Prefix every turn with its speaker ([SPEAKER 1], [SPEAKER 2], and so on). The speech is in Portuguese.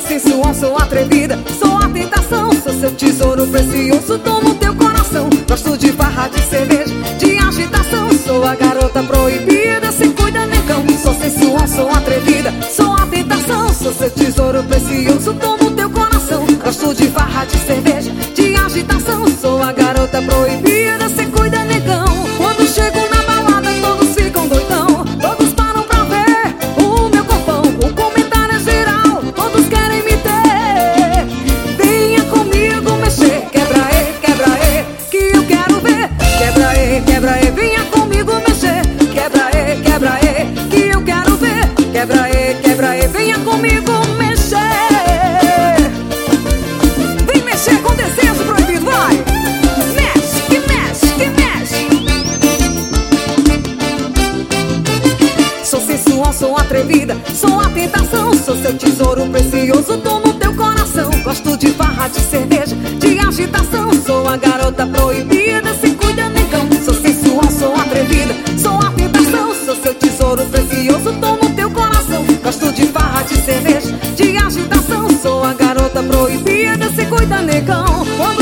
[SPEAKER 1] sensual, sou atrevida, sou a tentação, sou seu tesouro precioso, tô no teu coração. Gosto de farra, de cerveja, de agitação, sou a garota proibida, se cuida negão. Sou sensual, sou atrevida, sou a tentação, sou seu tesouro precioso, tô no teu coração. Gosto de farra, de cerveja, de agitação, sou a garota proibida, se cuida negão. Quando chego na balada todos ficam doidão, todos param pra ver o meu corpão. O comentário é geral, todos querem me ter. Venha comigo mexer, quebra aí, que eu quero ver. Quebra aí, venha comigo mexer. Quebra aí, que eu quero ver. Quebra aí, venha comigo mexer. Vem mexer com desejo proibido, vai! Mexe, que mexe, que mexe. Sou sensual, sou atrevida, sou a tentação, sou seu tesouro precioso, tô no teu coração. Gosto de farra, de cerveja, de agitação, sou a garota proibida, se cuida negão. Sou sensual, sou atrevida, sou a tentação, sou seu tesouro precioso, tô no teu coração. Gosto de farra, de cerveja, de agitação, sou a garota proibida, se cuida negão.